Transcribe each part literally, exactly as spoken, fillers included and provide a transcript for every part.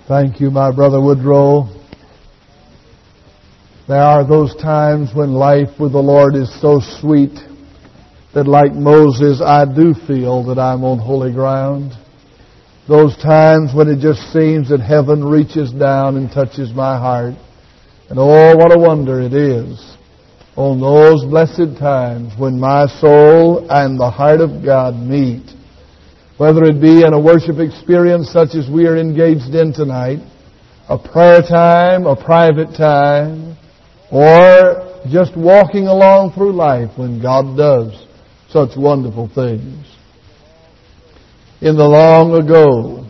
Thank you, my brother Woodrow. There are those times when life with the Lord is so sweet that, like Moses, I do feel that I'm on holy ground. Those times when it just seems that heaven reaches down and touches my heart. And oh, what a wonder it is on those blessed times when my soul and the heart of God meet. Whether it be in a worship experience such as we are engaged in tonight, a prayer time, a private time, or just walking along through life when God does such wonderful things. In the long ago,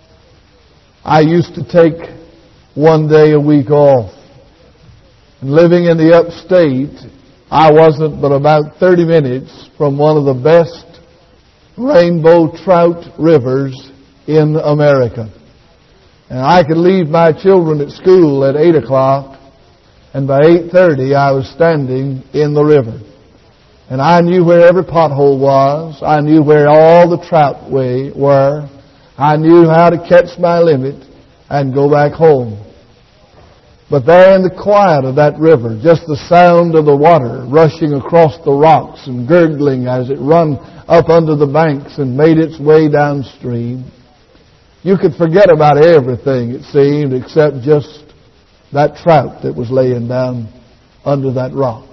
I used to take one day a week off. And living in the upstate, I wasn't but about thirty minutes from one of the best rainbow trout rivers in America. And I could leave my children at school at eight o'clock, and by eight thirty I was standing in the river. And I knew where every pothole was. I knew where all the trout were. I knew how to catch my limit and go back home. But there in the quiet of that river, just the sound of the water rushing across the rocks and gurgling as it run up under the banks and made its way downstream, you could forget about everything, it seemed, except just that trout that was laying down under that rock.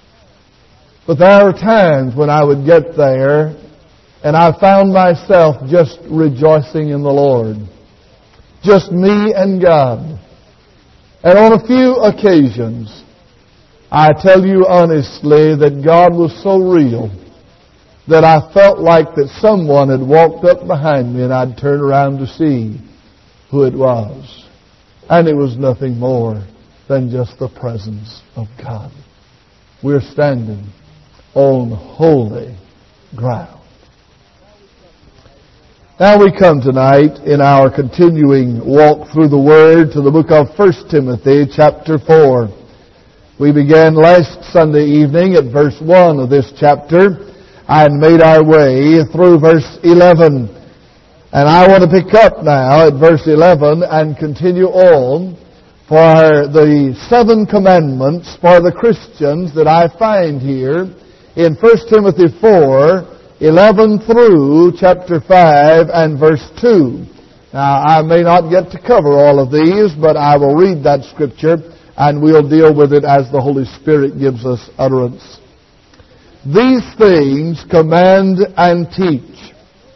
But there are times when I would get there and I found myself just rejoicing in the Lord. Just me and God. And on a few occasions, I tell you honestly that God was so real that I felt like that someone had walked up behind me and I'd turn around to see who it was. And it was nothing more than just the presence of God. We're standing on holy ground. Now we come tonight in our continuing walk through the Word to the book of First Timothy chapter four. We began last Sunday evening at verse one of this chapter and made our way through verse eleven. And I want to pick up now at verse eleven and continue on for the seven commandments for the Christians that I find here in First Timothy four, eleven through chapter five and verse two. Now, I may not get to cover all of these, but I will read that scripture and we'll deal with it as the Holy Spirit gives us utterance. These things command and teach.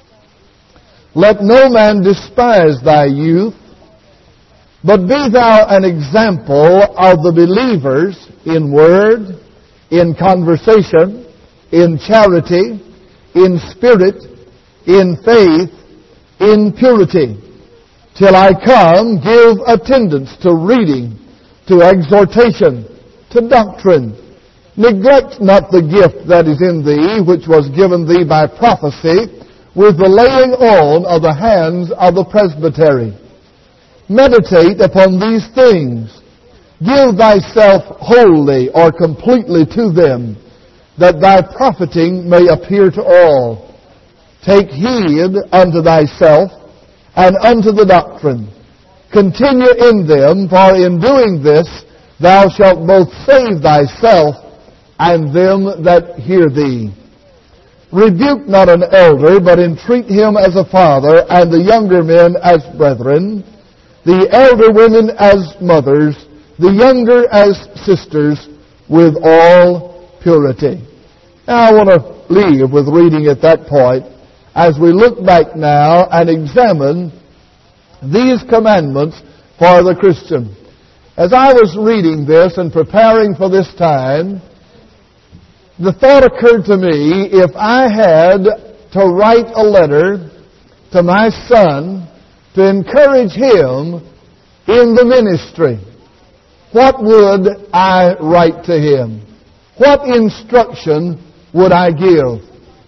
Let no man despise thy youth, but be thou an example of the believers in word, in conversation, in charity, in spirit, in faith, in purity. Till I come, give attendance to reading, to exhortation, to doctrine. Neglect not the gift that is in thee, which was given thee by prophecy, with the laying on of the hands of the presbytery. Meditate upon these things. Give thyself wholly or completely to them, that thy profiting may appear to all. Take heed unto thyself and unto the doctrine. Continue in them, for in doing this thou shalt both save thyself and them that hear thee. Rebuke not an elder, but entreat him as a father, and the younger men as brethren, the elder women as mothers, the younger as sisters, with all purity. Now I want to leave with reading at that point as we look back now and examine these commandments for the Christian. As I was reading this and preparing for this time, the thought occurred to me, if I had to write a letter to my son to encourage him in the ministry, what would I write to him? What instruction would I give?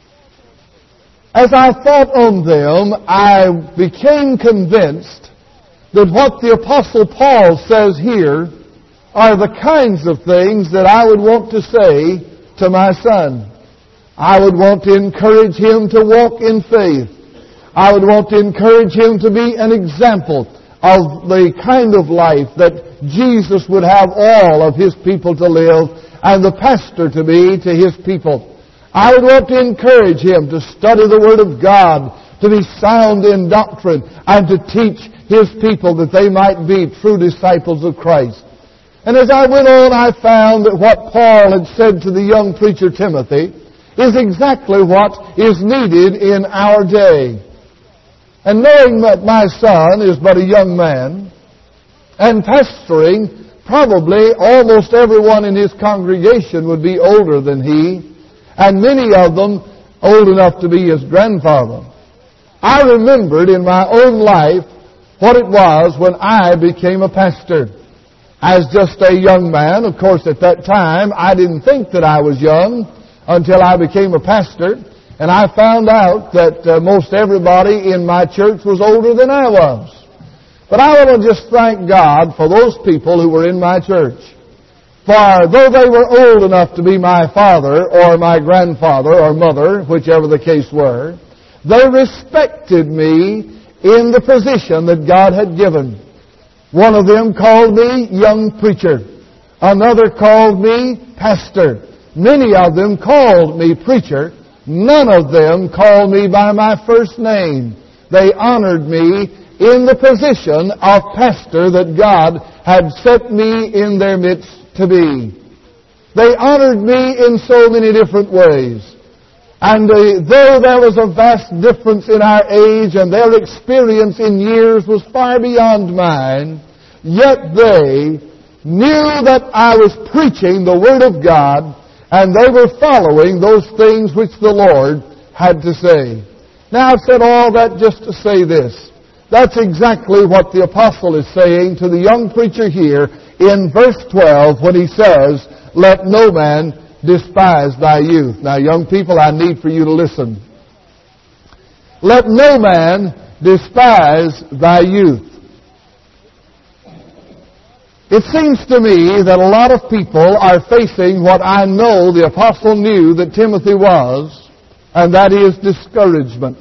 As I thought on them, I became convinced that what the Apostle Paul says here are the kinds of things that I would want to say to my son. I would want to encourage him to walk in faith. I would want to encourage him to be an example of the kind of life that Jesus would have all of His people to live and the pastor to be to His people. I would want to encourage him to study the Word of God, to be sound in doctrine, and to teach his people that they might be true disciples of Christ. And as I went on, I found that what Paul had said to the young preacher Timothy is exactly what is needed in our day. And knowing that my son is but a young man, and pastoring, probably almost everyone in his congregation would be older than he, and many of them old enough to be his grandfather. I remembered in my own life what it was when I became a pastor. As just a young man, of course at that time I didn't think that I was young until I became a pastor, and I found out that uh, most everybody in my church was older than I was. But I want to just thank God for those people who were in my church. For though they were old enough to be my father or my grandfather or mother, whichever the case were, they respected me in the position that God had given. One of them called me young preacher. Another called me pastor. Many of them called me preacher. None of them called me by my first name. They honored me in the position of pastor that God had set me in their midst to be. They honored me in so many different ways. And uh, though there was a vast difference in our age and their experience in years was far beyond mine, yet they knew that I was preaching the Word of God, and they were following those things which the Lord had to say. Now I've said all that just to say this. That's exactly what the apostle is saying to the young preacher here in verse twelve when he says, "Let no man despise thy youth." Now, young people, I need for you to listen. Let no man despise thy youth. It seems to me that a lot of people are facing what I know the apostle knew that Timothy was, and that is discouragement.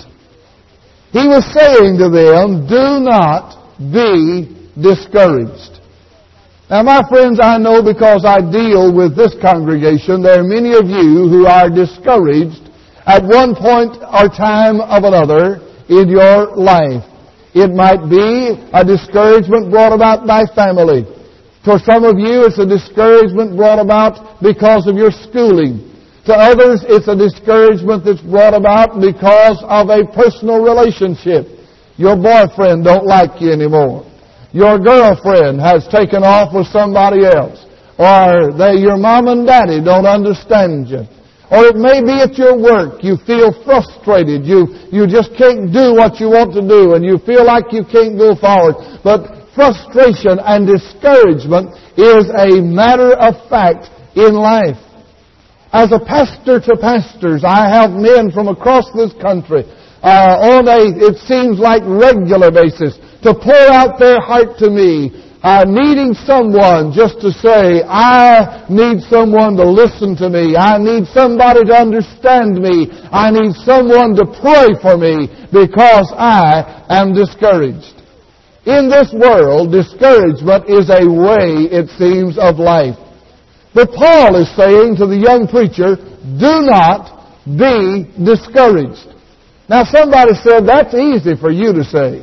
He was saying to them, do not be discouraged. Now, my friends, I know because I deal with this congregation, there are many of you who are discouraged at one point or time of another in your life. It might be a discouragement brought about by family. For some of you, it's a discouragement brought about because of your schooling. To others, it's a discouragement that's brought about because of a personal relationship. Your boyfriend don't like you anymore. Your girlfriend has taken off with somebody else. Or they, your mom and daddy don't understand you. Or it may be at your work. You feel frustrated. You, you just can't do what you want to do, and you feel like you can't go forward. But frustration and discouragement is a matter of fact in life. As a pastor to pastors, I have men from across this country uh, on a, it seems like, regular basis to pour out their heart to me, uh, needing someone just to say, I need someone to listen to me. I need somebody to understand me. I need someone to pray for me because I am discouraged. In this world, discouragement is a way, it seems, of life. But Paul is saying to the young preacher, do not be discouraged. Now somebody said, that's easy for you to say.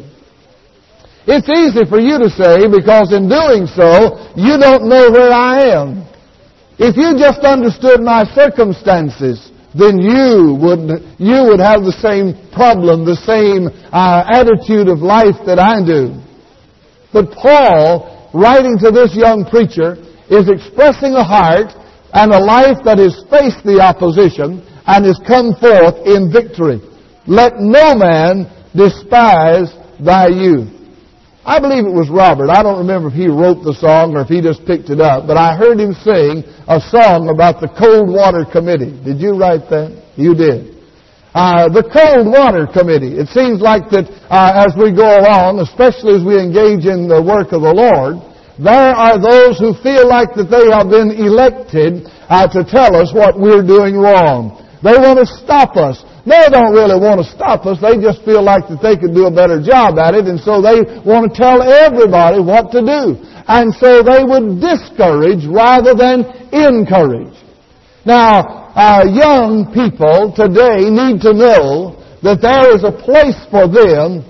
It's easy for you to say because in doing so, you don't know where I am. If you just understood my circumstances, then you would, you would have the same problem, the same uh, attitude of life that I do. But Paul, writing to this young preacher, is expressing a heart and a life that has faced the opposition and has come forth in victory. Let no man despise thy youth. I believe it was Robert. I don't remember if he wrote the song or if he just picked it up, but I heard him sing a song about the Cold Water Committee. Did you write that? You did. Uh, the Cold Water Committee. It seems like that uh, as we go along, especially as we engage in the work of the Lord, there are those who feel like that they have been elected uh, to tell us what we're doing wrong. They want to stop us. They don't really want to stop us. They just feel like that they could do a better job at it, and so they want to tell everybody what to do. And so they would discourage rather than encourage. Now, our young people today need to know that there is a place for them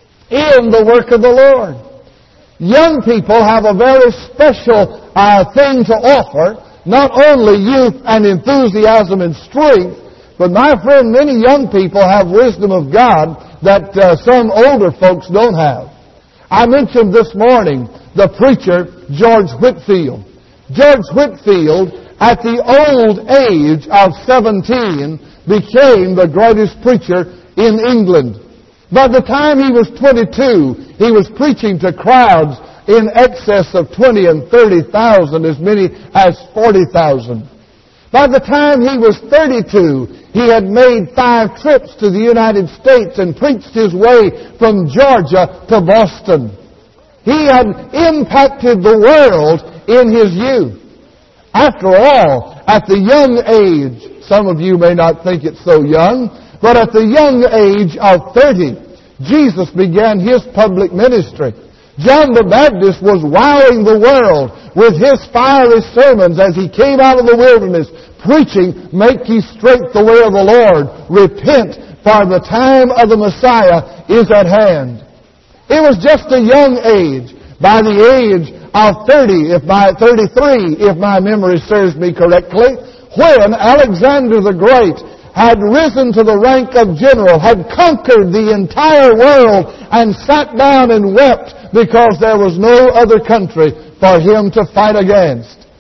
in the work of the Lord. Young people have a very special uh, thing to offer, not only youth and enthusiasm and strength, but my friend, many young people have wisdom of God that uh, some older folks don't have. I mentioned this morning the preacher George Whitefield. George Whitefield, at the old age of seventeen, became the greatest preacher in England. By the time he was twenty-two, he was preaching to crowds in excess of twenty and thirty thousand, as many as forty thousand. By the time he was thirty-two, he had made five trips to the United States and preached his way from Georgia to Boston. He had impacted the world in his youth. After all, at the young age, some of you may not think it's so young, but at the young age of thirty, Jesus began His public ministry. John the Baptist was wowing the world with his fiery sermons as he came out of the wilderness, preaching, "Make ye straight the way of the Lord. Repent, for the time of the Messiah is at hand." It was just a young age. By the age of thirty, if my thirty-three, if my memory serves me correctly, when Alexander the Great had risen to the rank of general, had conquered the entire world, and sat down and wept because there was no other country for him to fight against.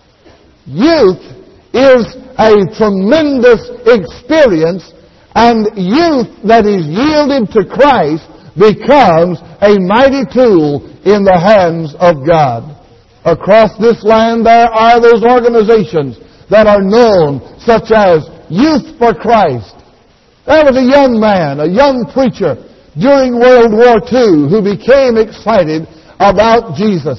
Youth is a tremendous experience, and youth that is yielded to Christ becomes a mighty tool in the hands of God. Across this land there are those organizations that are known, such as Youth for Christ. There was a young man, a young preacher during World War Two who became excited about Jesus.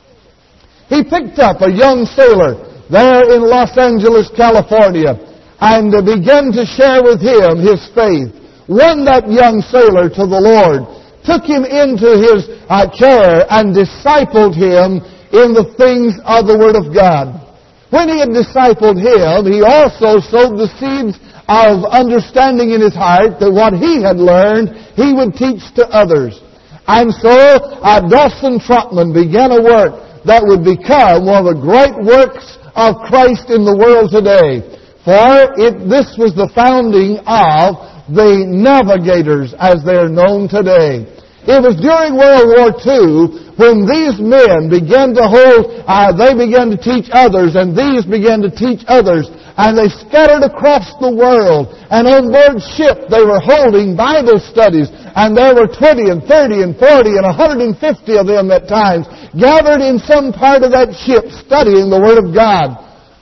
He picked up a young sailor there in Los Angeles, California, and began to share with him his faith. Won that young sailor to the Lord, took him into his uh, care, and discipled him in the things of the Word of God. When he had discipled him, he also sowed the seeds of understanding in his heart that what he had learned, he would teach to others. And so uh, Dawson Trotman began a work that would become one of the great works of Christ in the world today. For it, this was the founding of the Navigators, as they are known today. It was during World War Two when these men began to hold, uh, they began to teach others, and these began to teach others, and they scattered across the world. And on board ship they were holding Bible studies, and there were twenty and thirty and forty and one hundred fifty of them at times gathered in some part of that ship studying the Word of God.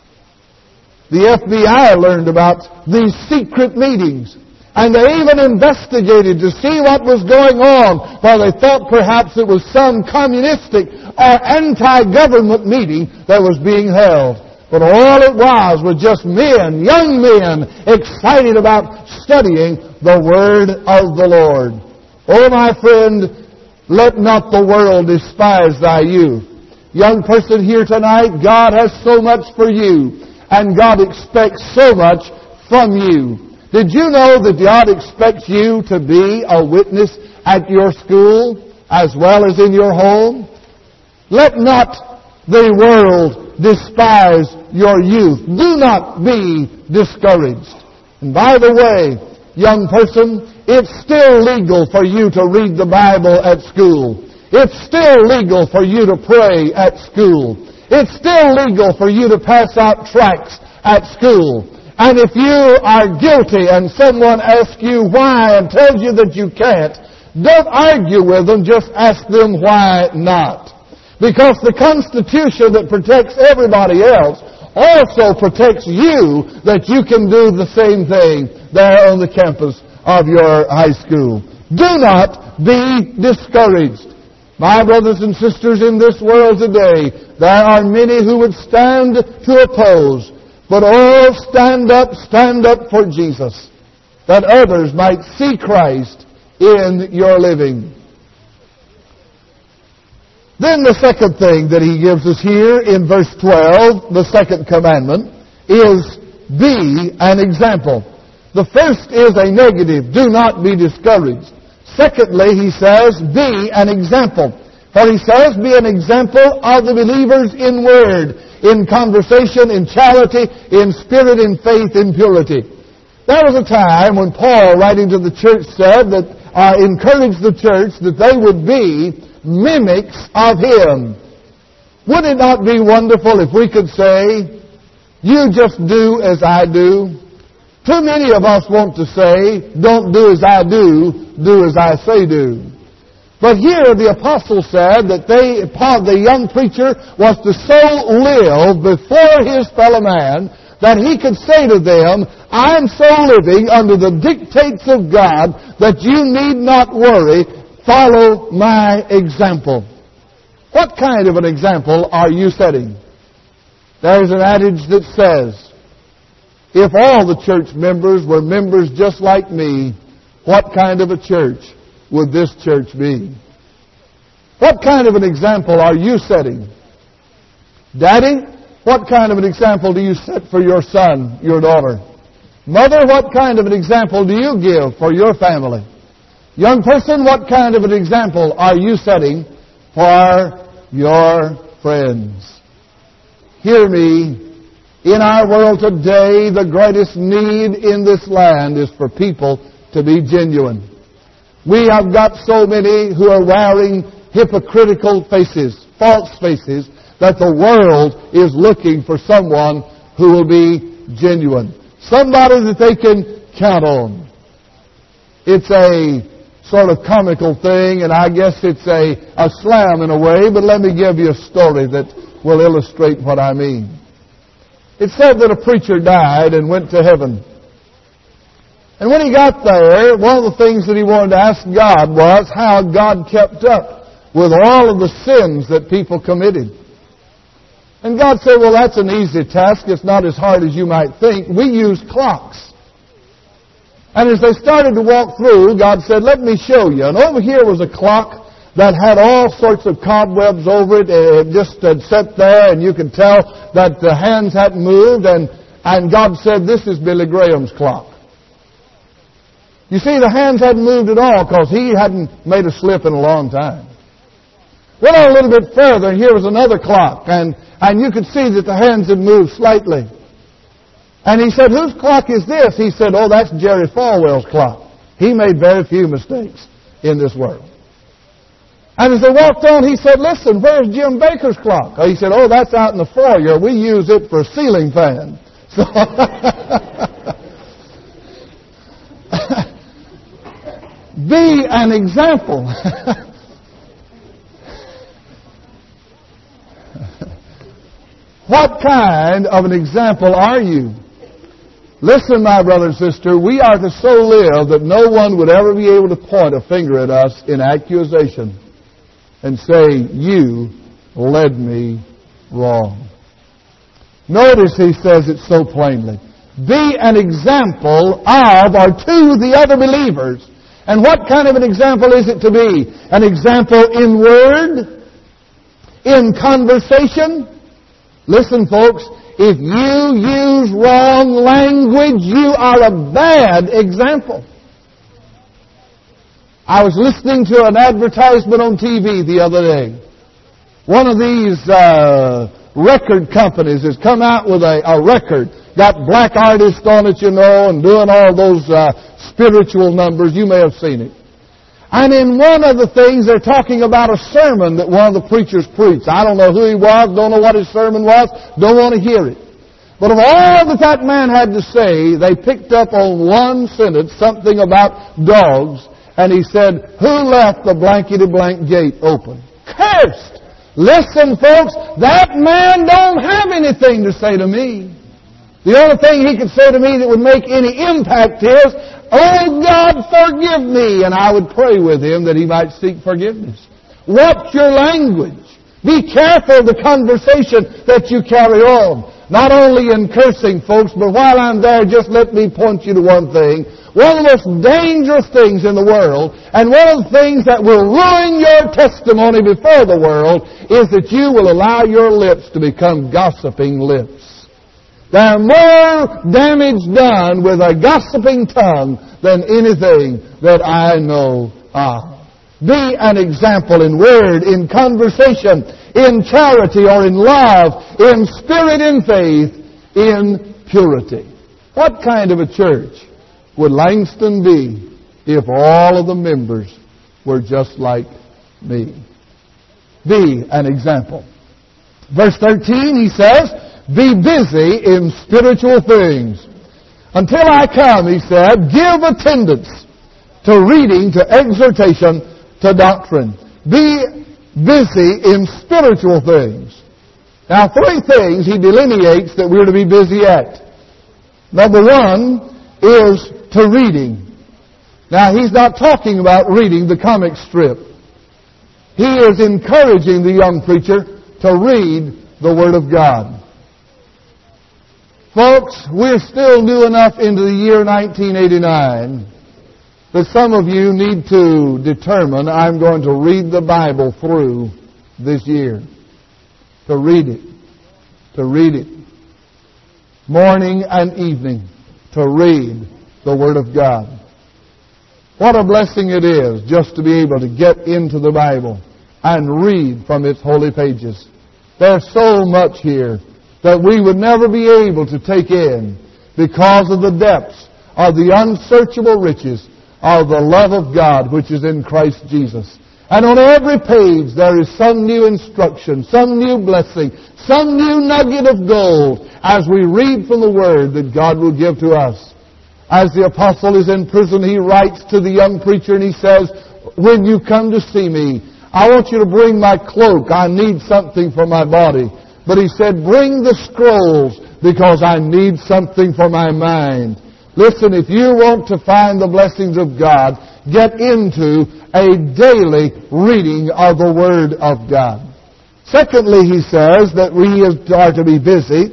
The F B I learned about these secret meetings. And they even investigated to see what was going on, for they thought perhaps it was some communistic or anti-government meeting that was being held. But all it was was just men, young men, excited about studying the Word of the Lord. Oh, my friend, let not the world despise thy youth. Young person here tonight, God has so much for you, and God expects so much from you. Did you know that God expects you to be a witness at your school as well as in your home? Let not the world despise your youth. Do not be discouraged. And by the way, young person, it's still legal for you to read the Bible at school. It's still legal for you to pray at school. It's still legal for you to pass out tracts at school. And if you are guilty and someone asks you why and tells you that you can't, don't argue with them, just ask them why not. Because the Constitution that protects everybody else also protects you, that you can do the same thing there on the campus of your high school. Do not be discouraged. My brothers and sisters, in this world today, there are many who would stand to oppose. But oh, stand up, stand up for Jesus. that others might see Christ in your living. Then the second thing that he gives us here in verse twelve, the second commandment, is be an example. The first is a negative, do not be discouraged. Secondly, he says, be an example. For he says, be an example of the believers in word, in conversation, in charity, in spirit, in faith, in purity. There was a time when Paul, writing to the church, said that, uh, encouraged the church that they would be mimics of Him. Would it not be wonderful if we could say, you just do as I do? Too many of us want to say, don't do as I do, do as I say do. But here the apostle said that they, Paul, the young preacher, was to so live before his fellow man that he could say to them, I'm so living under the dictates of God that you need not worry. Follow my example. What kind of an example are you setting? There's an adage that says, if all the church members were members just like me, what kind of a church would this church be? What kind of an example are you setting? Daddy, what kind of an example do you set for your son, your daughter? Mother, what kind of an example do you give for your family? Young person, what kind of an example are you setting for your friends? Hear me. In our world today, the greatest need in this land is for people to be genuine. We have got so many who are wearing hypocritical faces, false faces, that the world is looking for someone who will be genuine. Somebody that they can count on. It's a sort of comical thing, and I guess it's a, a slam in a way, but let me give you a story that will illustrate what I mean. It said that a preacher died and went to heaven. And when he got there, one of the things that he wanted to ask God was how God kept up with all of the sins that people committed. And God said, well, that's an easy task. It's not as hard as you might think. We use clocks. And as they started to walk through, God said, let me show you. And over here was a clock that had all sorts of cobwebs over it. It just had sat there, and you could tell that the hands hadn't moved. And, and God said, this is Billy Graham's clock. You see, the hands hadn't moved at all because he hadn't made a slip in a long time. Went on a little bit further, and here was another clock. And, and you could see that the hands had moved slightly. And he said, whose clock is this? He said, oh, that's Jerry Falwell's clock. He made very few mistakes in this world. And as they walked on, he said, listen, where's Jim Baker's clock? Oh, he said, oh, that's out in the foyer. We use it for a ceiling fan. So be an example. What kind of an example are you? Listen, my brother and sister, we are to so live that no one would ever be able to point a finger at us in accusation and say, you led me wrong. Notice he says it so plainly. Be an example of or to the other believers. And what kind of an example is it to be? An example in word? In conversation? Listen, folks, if you use wrong language, you are a bad example. I was listening to an advertisement on T V the other day. One of these uh, record companies has come out with a, a record, got black artists on it, you know, and doing all those uh, spiritual numbers. You may have seen it. And in one of the things, they're talking about a sermon that one of the preachers preached. I don't know who he was, don't know what his sermon was, don't want to hear it. But of all that that man had to say, they picked up on one sentence, something about dogs, and he said, who left the blankety-blank gate open? Cursed! Listen, folks, that man don't have anything to say to me. The only thing he could say to me that would make any impact is, oh, God, forgive me. And I would pray with him that he might seek forgiveness. Watch your language. Be careful of the conversation that you carry on. not only in cursing folks, but while I'm there, just let me point you to one thing. One of the most dangerous things in the world, and one of the things that will ruin your testimony before the world, is that you will allow your lips to become gossiping lips. There's more damage done with a gossiping tongue than anything that I know of. Be an example in word, in conversation, in charity or in love, in spirit, in faith, in purity. What kind of a church would Langston be if all of the members were just like me? Be an example. Verse thirteen, he says, be busy in spiritual things. Until I come, he said, give attendance to reading, to exhortation, to doctrine. Be busy in spiritual things. Now, three things he delineates that we're to be busy at. Number one is to reading. Now, he's not talking about reading the comic strip. He is encouraging the young preacher to read the Word of God. Folks, we're still new enough into the year nineteen eighty-nine that some of you need to determine, I'm going to read the Bible through this year. To read it. To read it. Morning and evening. To read the Word of God. What a blessing it is just to be able to get into the Bible and read from its holy pages. There's so much here that we would never be able to take in because of the depths of the unsearchable riches of the love of God which is in Christ Jesus. And on every page there is some new instruction, some new blessing, some new nugget of gold as we read from the Word that God will give to us. As the apostle is in prison, he writes to the young preacher and he says, when you come to see me, I want you to bring my cloak. I need something for my body. But he said, bring the scrolls because I need something for my mind. Listen, if you want to find the blessings of God, get into a daily reading of the Word of God. Secondly, he says that we are to be busy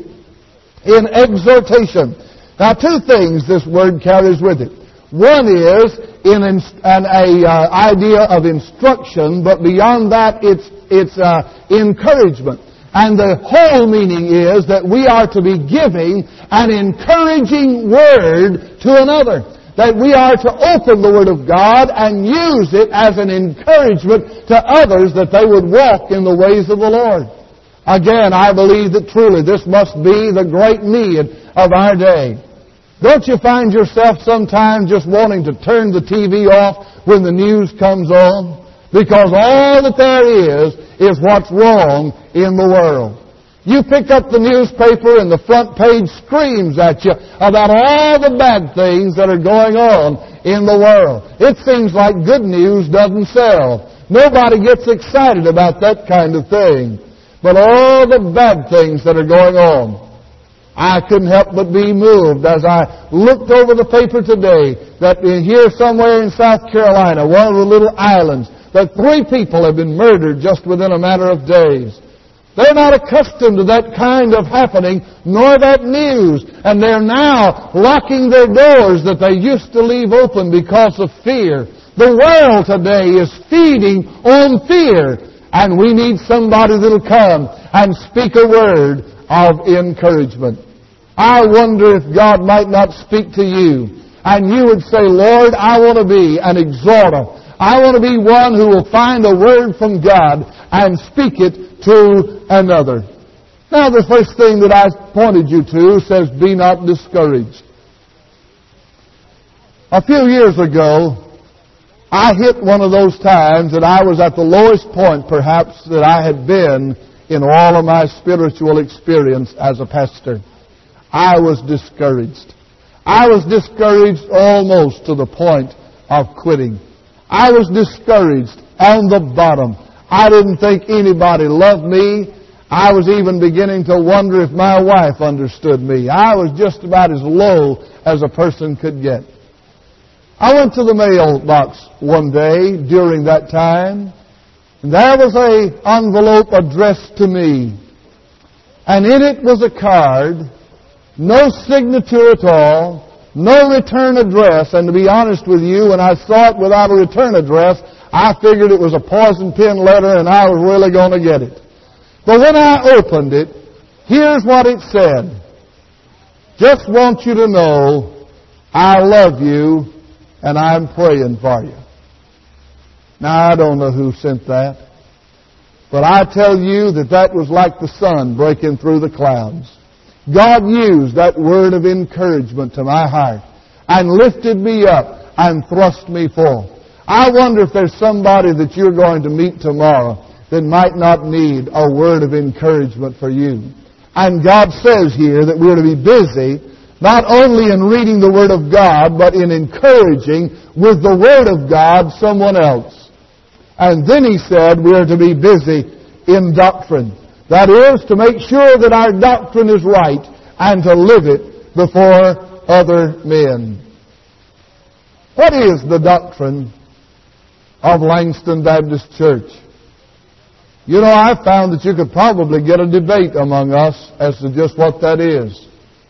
in exhortation. Now, two things this word carries with it. One is in an, an a, uh, idea of instruction, but beyond that, it's, it's uh, encouragement. And the whole meaning is that we are to be giving an encouraging word to another. That we are to open the Word of God and use it as an encouragement to others that they would walk in the ways of the Lord. Again, I believe that truly this must be the great need of our day. Don't you find yourself sometimes just wanting to turn the T V off when the news comes on? Because all that there is, is what's wrong in the world. You pick up the newspaper and the front page screams at you about all the bad things that are going on in the world. It seems like good news doesn't sell. Nobody gets excited about that kind of thing. But all the bad things that are going on, I couldn't help but be moved as I looked over the paper today that here somewhere in South Carolina, one of the little islands, that three people have been murdered just within a matter of days. They're not accustomed to that kind of happening, nor that news. And they're now locking their doors that they used to leave open because of fear. The world today is feeding on fear. And we need somebody that'll come and speak a word of encouragement. I wonder if God might not speak to you and you would say, Lord, I want to be an exhorter. I want to be one who will find a word from God and speak it to another. Now, the first thing that I pointed you to says, be not discouraged. A few years ago, I hit one of those times that I was at the lowest point, perhaps, that I had been in all of my spiritual experience as a pastor. I was discouraged. I was discouraged almost to the point of quitting. I was discouraged on the bottom. I didn't think anybody loved me. I was even beginning to wonder if my wife understood me. I was just about as low as a person could get. I went to the mailbox one day during that time, and there was an envelope addressed to me. and in it was a card, no signature at all, no return address. And to be honest with you, when I saw it without a return address, I figured it was a poison pen letter and I was really going to get it. But when I opened it, here's what it said. Just want you to know I love you and I'm praying for you. Now, I don't know who sent that, but I tell you that that was like the sun breaking through the clouds. God used that word of encouragement to my heart and lifted me up and thrust me forth. I wonder if there's somebody that you're going to meet tomorrow that might not need a word of encouragement for you. And God says here that we're to be busy not only in reading the Word of God, but in encouraging with the Word of God someone else. And then He said we're to be busy in doctrine. That is, to make sure that our doctrine is right and to live it before other men. What is the doctrine of Langston Baptist Church? You know, I found that you could probably get a debate among us as to just what that is.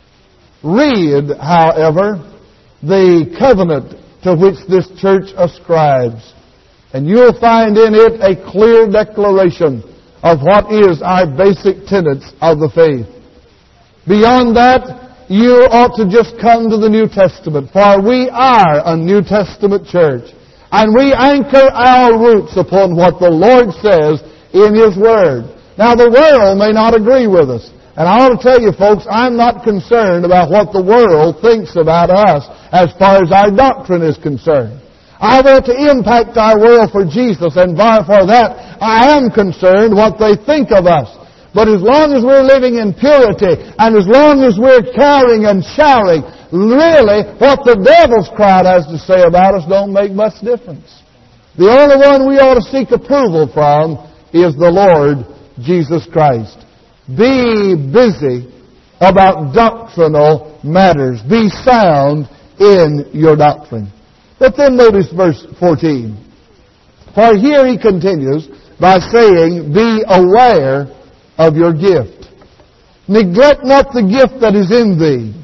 Read, however, the covenant to which this church ascribes, and you'll find in it a clear declaration of what is our basic tenets of the faith. Beyond that, you ought to just come to the New Testament, for we are a New Testament church, and we anchor our roots upon what the Lord says in His Word. Now, the world may not agree with us. And I want to tell you, folks, I'm not concerned about what the world thinks about us as far as our doctrine is concerned. I want to impact our world for Jesus, and for that, I am concerned what they think of us. But as long as we're living in purity, and as long as we're caring and shouting, really, what the devil's crowd has to say about us don't make much difference. The only one we ought to seek approval from is the Lord Jesus Christ. Be busy about doctrinal matters. Be sound in your doctrine. But then notice verse fourteen. For here he continues by saying, be aware of your gift. Neglect not the gift that is in thee.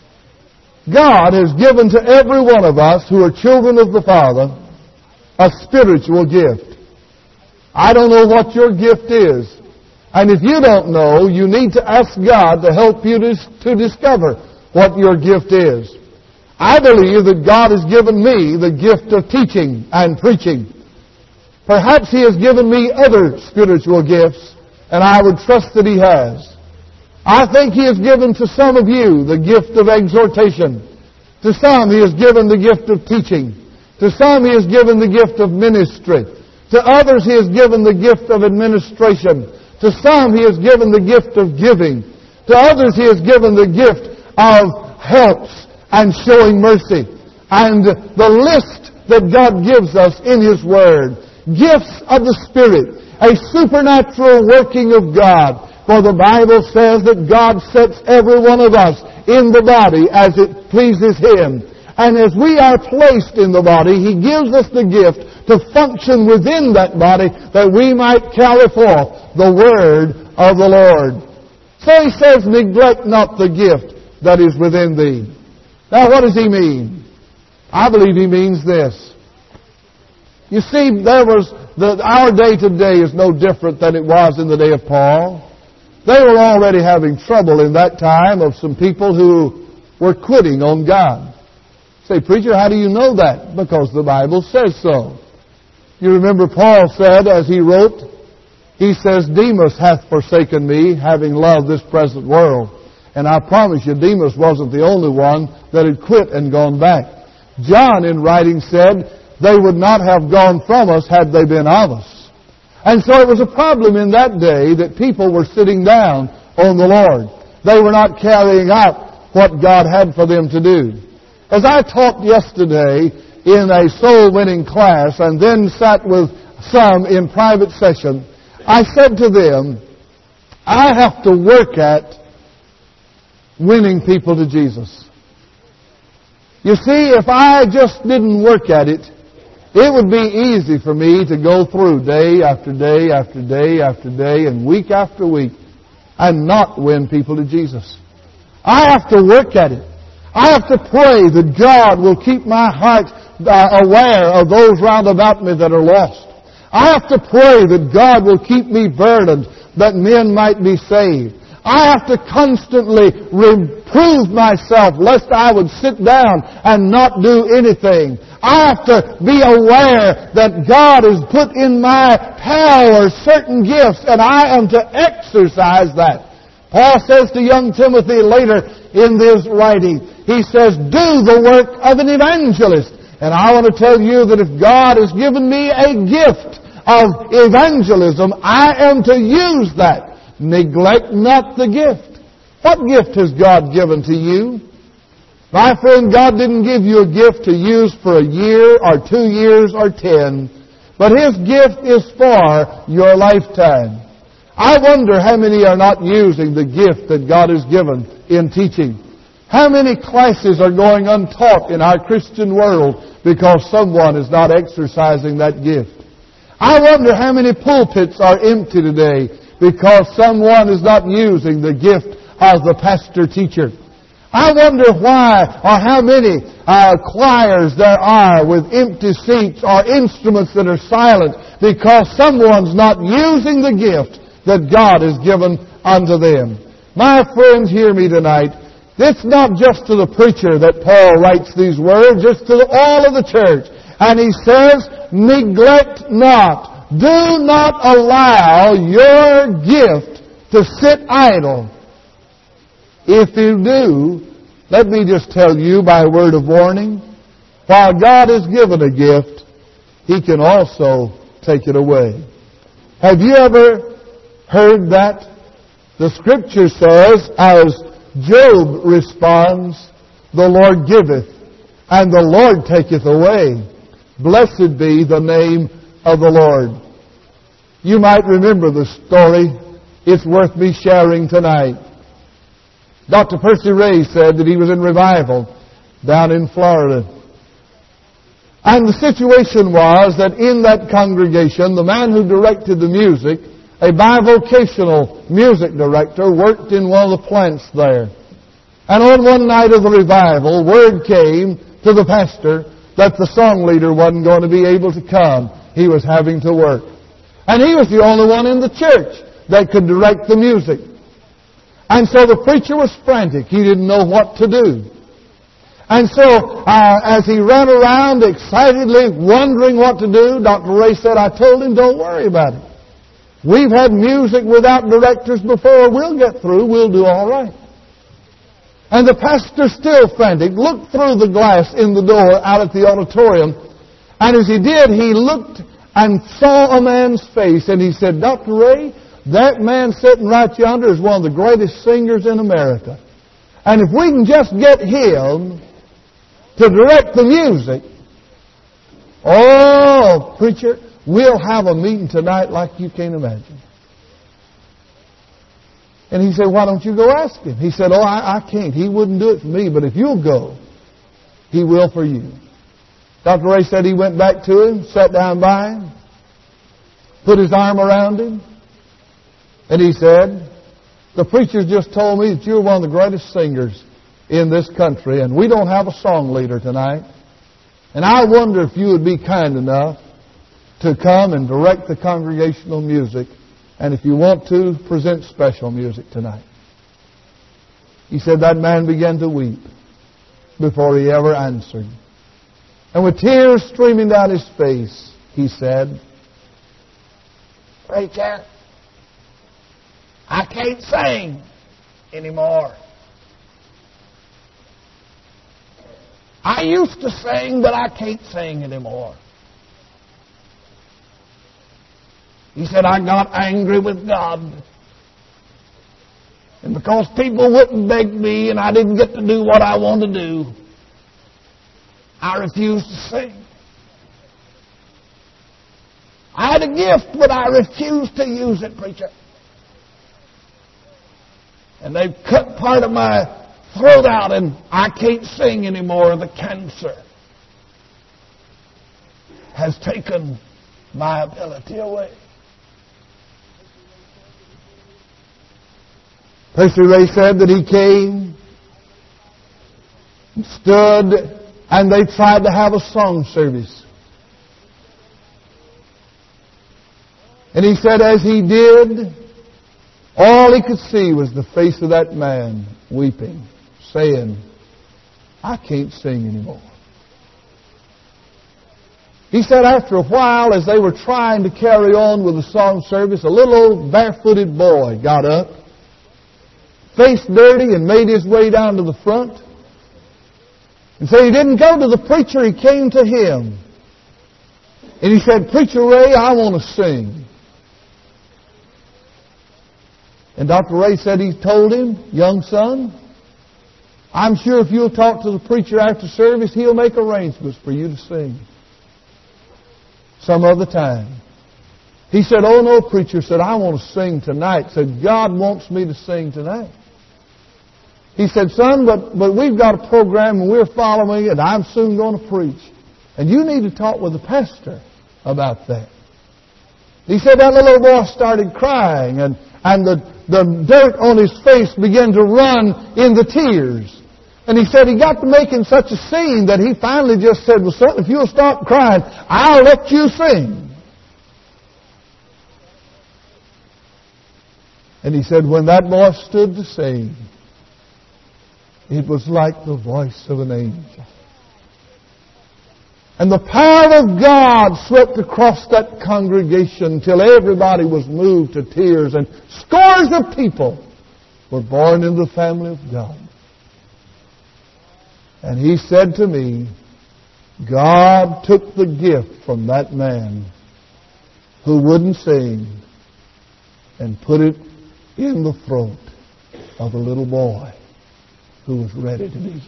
God has given to every one of us who are children of the Father a spiritual gift. I don't know what your gift is. And if you don't know, you need to ask God to help you to, to discover what your gift is. I believe that God has given me the gift of teaching and preaching. Perhaps He has given me other spiritual gifts, and I would trust that He has. I think He has given to some of you the gift of exhortation. To some He has given the gift of teaching. To some He has given the gift of ministry. To others He has given the gift of administration. To some He has given the gift of giving. To others He has given the gift of helps and showing mercy. And the list that God gives us in His Word. Gifts of the Spirit. A supernatural working of God. For the Bible says that God sets every one of us in the body as it pleases Him. And as we are placed in the body, He gives us the gift to function within that body that we might carry forth the Word of the Lord. So He says, neglect not the gift that is within thee. Now what does He mean? I believe He means this. You see, there was the, our day today is no different than it was in the day of Paul. They were already having trouble in that time of some people who were quitting on God. Say, preacher, how do you know that? Because the Bible says so. You remember Paul said, as he wrote, he says, Demas hath forsaken me, having loved this present world. And I promise you, Demas wasn't the only one that had quit and gone back. John, in writing, said, they would not have gone from us had they been of us. And so it was a problem in that day that people were sitting down on the Lord. They were not carrying out what God had for them to do. As I taught yesterday in a soul-winning class and then sat with some in private session, I said to them, I have to work at winning people to Jesus. You see, if I just didn't work at it, it would be easy for me to go through day after day after day after day and week after week and not win people to Jesus. I have to work at it. I have to pray that God will keep my heart uh, aware of those round about me that are lost. I have to pray that God will keep me burdened that men might be saved. I have to constantly reprove myself lest I would sit down and not do anything. I have to be aware that God has put in my power certain gifts and I am to exercise that. Paul says to young Timothy later in this writing, he says, do the work of an evangelist. And I want to tell you that if God has given me a gift of evangelism, I am to use that. Neglect not the gift. What gift has God given to you? My friend, God didn't give you a gift to use for a year or two years or ten, but His gift is for your lifetime. I wonder how many are not using the gift that God has given in teaching. How many classes are going untaught in our Christian world because someone is not exercising that gift? I wonder how many pulpits are empty today because someone is not using the gift of the pastor-teacher. I wonder why or how many uh, choirs there are with empty seats or instruments that are silent because someone's not using the gift that God has given unto them. My friends, hear me tonight. It's not just to the preacher that Paul writes these words, it's to all of the church. And he says, neglect not. Do not allow your gift to sit idle. If you do, let me just tell you by word of warning, while God has given a gift, He can also take it away. Have you ever heard that? The Scripture says, as Job responds, the Lord giveth, and the Lord taketh away. Blessed be the name of the Lord. You might remember the story. It's worth me sharing tonight. Doctor Percy Ray said that he was in revival down in Florida. And the situation was that in that congregation, the man who directed the music, a bivocational music director, worked in one of the plants there. And on one night of the revival, word came to the pastor that the song leader wasn't going to be able to come. He was having to work. And he was the only one in the church that could direct the music. And so the preacher was frantic. He didn't know what to do. And so uh, as he ran around excitedly wondering what to do, Doctor Ray said, I told him, don't worry about it. We've had music without directors before. We'll get through. We'll do all right. And the pastor, still frantic, looked through the glass in the door out at the auditorium. And as he did, he looked and saw a man's face. And he said, Doctor Ray, that man sitting right yonder is one of the greatest singers in America. And if we can just get him to direct the music, oh, preacher, we'll have a meeting tonight like you can't imagine. And he said, why don't you go ask him? He said, oh, I, I can't. He wouldn't do it for me, but if you'll go, he will for you. Doctor Ray said he went back to him, sat down by him, put his arm around him, and he said, the preacher just told me that you're one of the greatest singers in this country, and we don't have a song leader tonight. And I wonder if you would be kind enough to come and direct the congregational music, and if you want to, present special music tonight. He said that man began to weep before he ever answered. And with tears streaming down his face, he said, Preacher, I can't sing anymore. I used to sing, but I can't sing anymore. He said, I got angry with God. And because people wouldn't beg me and I didn't get to do what I wanted to do, I refused to sing. I had a gift, but I refused to use it, preacher. And they've cut part of my throat out and I can't sing anymore. The cancer has taken my ability away. Percy Ray said that he came, and stood, and they tried to have a song service. And he said as he did, all he could see was the face of that man weeping, saying, I can't sing anymore. He said after a while, as they were trying to carry on with the song service, a little old barefooted boy got up, face dirty, and made his way down to the front. And so he didn't go to the preacher, he came to him. And he said, Preacher Ray, I want to sing. And Doctor Ray said he told him, Young son, I'm sure if you'll talk to the preacher after service, he'll make arrangements for you to sing some other time. He said, Oh no, preacher, said, I want to sing tonight. Said, God wants me to sing tonight. He said, son, but, but we've got a program and we're following it, and I'm soon going to preach. And you need to talk with the pastor about that. He said that little boy started crying, and, and the, the dirt on his face began to run in the tears. And he said he got to making such a scene that he finally just said, Well, son, if you'll stop crying, I'll let you sing. And he said when that boy stood to sing, it was like the voice of an angel. And the power of God swept across that congregation till everybody was moved to tears, and scores of people were born into the family of God. And he said to me, God took the gift from that man who wouldn't sing and put it in the throat of a little boy who was ready to be used.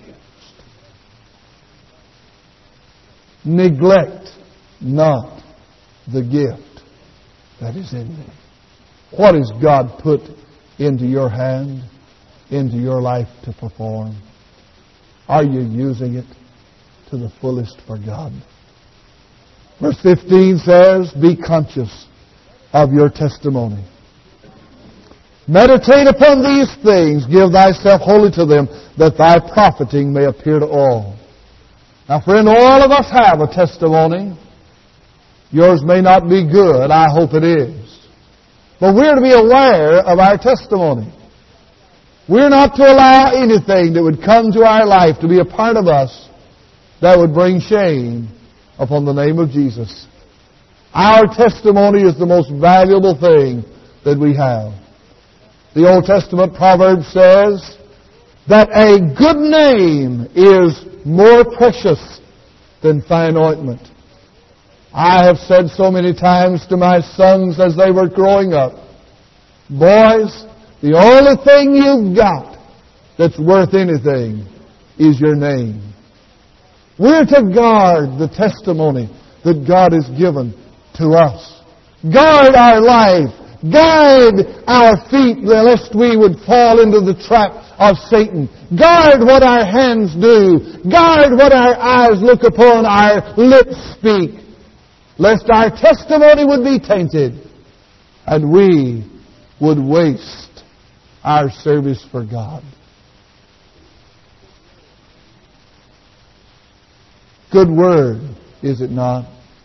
Neglect not the gift that is in thee. What has God put into your hand, into your life to perform? Are you using it to the fullest for God? Verse fifteen says, Be conscious of your testimony. Meditate upon these things, give thyself wholly to them, that thy profiting may appear to all. Now, friend, all of us have a testimony. Yours may not be good. I hope it is. But we're to be aware of our testimony. We're not to allow anything that would come to our life to be a part of us that would bring shame upon the name of Jesus. Our testimony is the most valuable thing that we have. The Old Testament proverb says that a good name is more precious than fine ointment. I have said so many times to my sons as they were growing up, boys, the only thing you've got that's worth anything is your name. We're to guard the testimony that God has given to us. Guard our life. Guide our feet lest we would fall into the trap of Satan. Guard what our hands do. Guard what our eyes look upon, our lips speak, lest our testimony would be tainted and we would waste our service for God. Good word, is it not?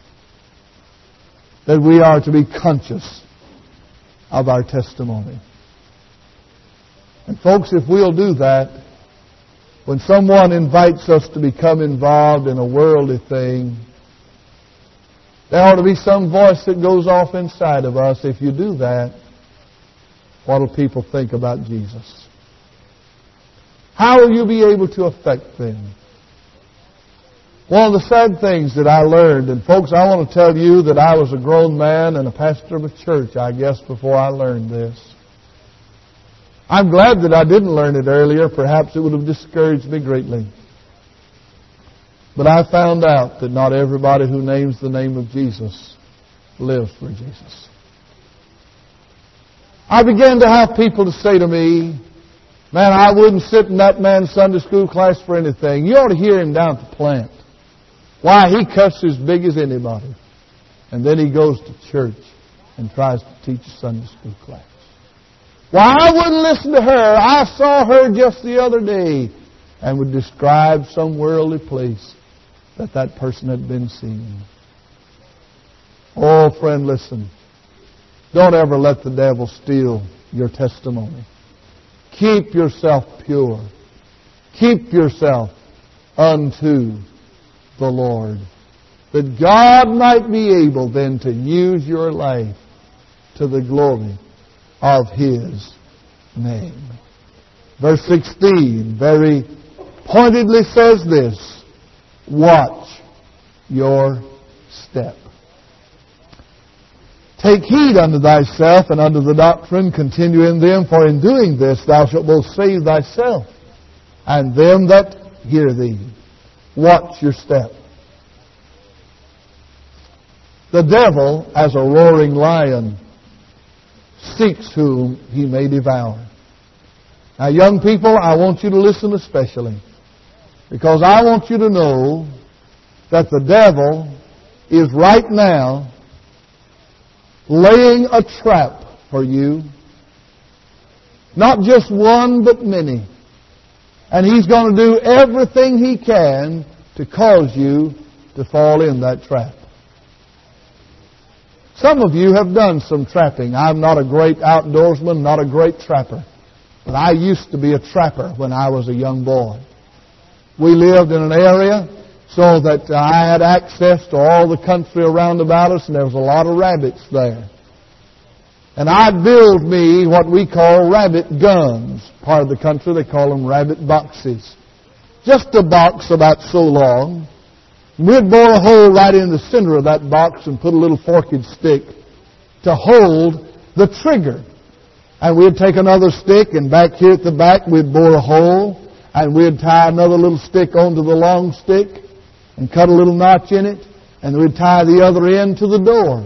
That we are to be conscious of our testimony. And folks, if we'll do that, when someone invites us to become involved in a worldly thing, there ought to be some voice that goes off inside of us. If you do that, what will people think about Jesus? How will you be able to affect them? One of the sad things that I learned, and folks, I want to tell you that I was a grown man and a pastor of a church, I guess, before I learned this. I'm glad that I didn't learn it earlier. Perhaps it would have discouraged me greatly. But I found out that not everybody who names the name of Jesus lives for Jesus. I began to have people to say to me, man, I wouldn't sit in that man's Sunday school class for anything. You ought to hear him down at the plant. Why, he cuts as big as anybody. And then he goes to church and tries to teach a Sunday school class. Well, I wouldn't listen to her. I saw her just the other day. And would describe some worldly place that that person had been seeing. Oh, friend, listen. Don't ever let the devil steal your testimony. Keep yourself pure. Keep yourself unto the Lord, that God might be able then to use your life to the glory of His name. Verse sixteen very pointedly says this: watch your step. Take heed unto thyself and unto the doctrine, continue in them, for in doing this thou shalt both save thyself and them that hear thee. Watch your step. The devil, as a roaring lion, seeks whom he may devour. Now, young people, I want you to listen especially, because I want you to know that the devil is right now laying a trap for you. Not just one, but many. And he's going to do everything he can to cause you to fall in that trap. Some of you have done some trapping. I'm not a great outdoorsman, not a great trapper. But I used to be a trapper when I was a young boy. We lived in an area so that I had access to all the country around about us, and there was a lot of rabbits there. And I'd build me what we call rabbit guns. Part of the country they call them rabbit boxes. Just a box about so long. We'd bore a hole right in the center of that box and put a little forked stick to hold the trigger. And we'd take another stick, and back here at the back we'd bore a hole, and we'd tie another little stick onto the long stick and cut a little notch in it, and we'd tie the other end to the door.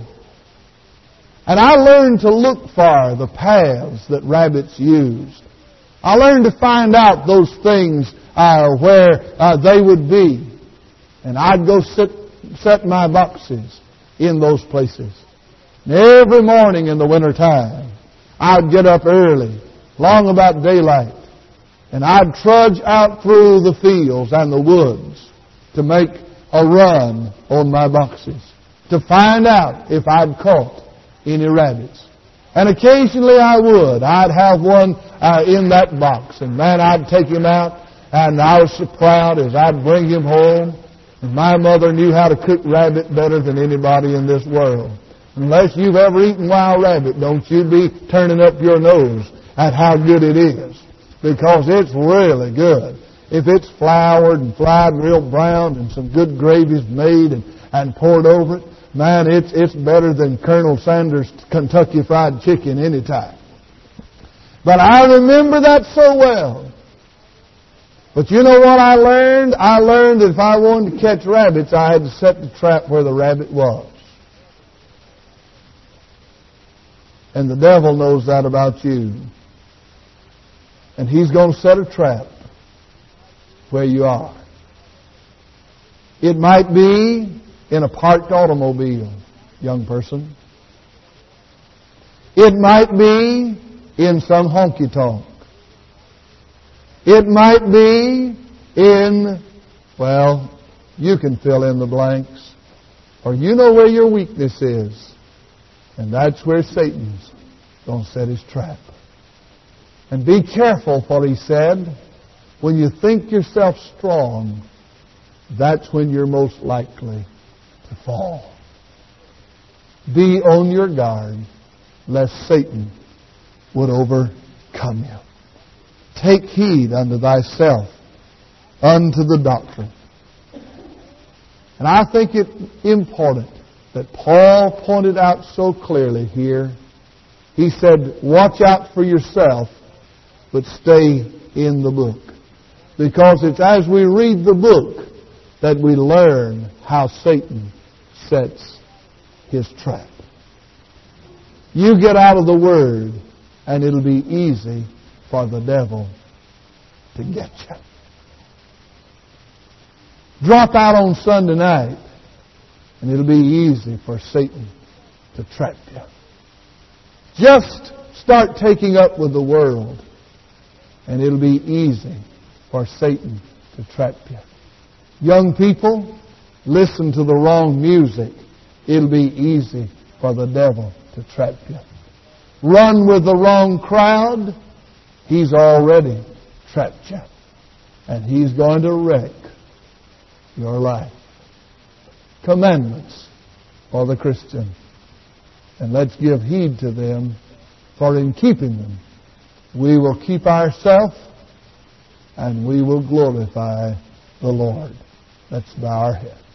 And I learned to look for the paths that rabbits used. I learned to find out those things uh, where uh, they would be. And I'd go sit, set my boxes in those places. And every morning in the winter time, I'd get up early, long about daylight, and I'd trudge out through the fields and the woods to make a run on my boxes, to find out if I'd caught any rabbits. And occasionally I would. I'd have one uh, in that box, and man, I'd take him out, and I was so proud as I'd bring him home. And my mother knew how to cook rabbit better than anybody in this world. Unless you've ever eaten wild rabbit, don't you be turning up your nose at how good it is. Because it's really good. If it's floured and fried real brown and some good gravy's made and, and poured over it, man, it's, it's better than Colonel Sanders' Kentucky Fried Chicken anytime. But I remember that so well. But you know what I learned? I learned that if I wanted to catch rabbits, I had to set the trap where the rabbit was. And the devil knows that about you. And he's going to set a trap where you are. It might be in a parked automobile, young person. It might be in some honky-tonk. It might be in, well, you can fill in the blanks. Or you know where your weakness is. And that's where Satan's going to set his trap. And be careful what he said. When you think yourself strong, that's when you're most likely to fall. Be on your guard, lest Satan would overcome you. Take heed unto thyself, unto the doctrine. And I think it important that Paul pointed out so clearly here. He said, watch out for yourself, but stay in the book. Because it's as we read the book that we learn how Satan sets his trap. You get out of the Word, and it'll be easy for the devil to get you. Drop out on Sunday night, and it'll be easy for Satan to trap you. Just Start taking up with the world, and it'll be easy for Satan to trap you. Young people, listen to the wrong music. It'll be easy for the devil to trap you. Run with the wrong crowd. He's already trapped you. And he's going to wreck your life. Commandments for the Christian. And let's give heed to them, for in keeping them, we will keep ourselves and we will glorify the Lord. Let's bow our heads.